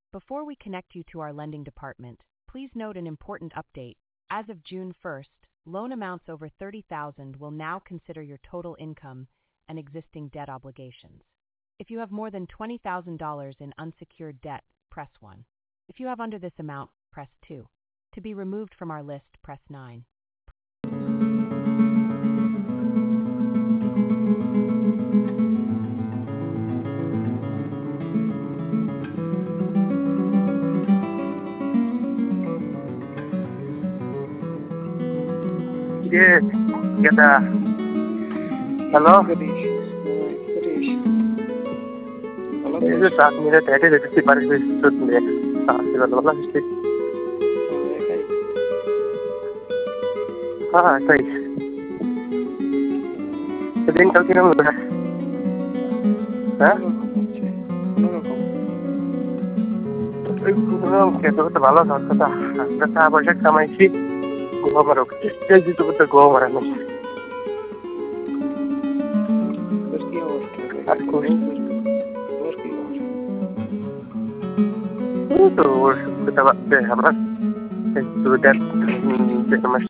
Before we connect you to our lending department, please note an important update. As of June 1st, loan amounts over $30,000 will now consider your total income and existing debt obligations. If you have more than $20,000 in unsecured debt, press 1. If you have under this amount, press 2. To be removed from our list, press 9. Yes, kita. Halo? Itu saat ini tadi dari si Paris itu nih. Saat itu malah sih. Baik. Sedang kau kira mana? Kita tuh malah kata. Kita apa sih sama isi? Gua baru jadi tuh betul gua marah nih. Aku itu kita apa? Itu dan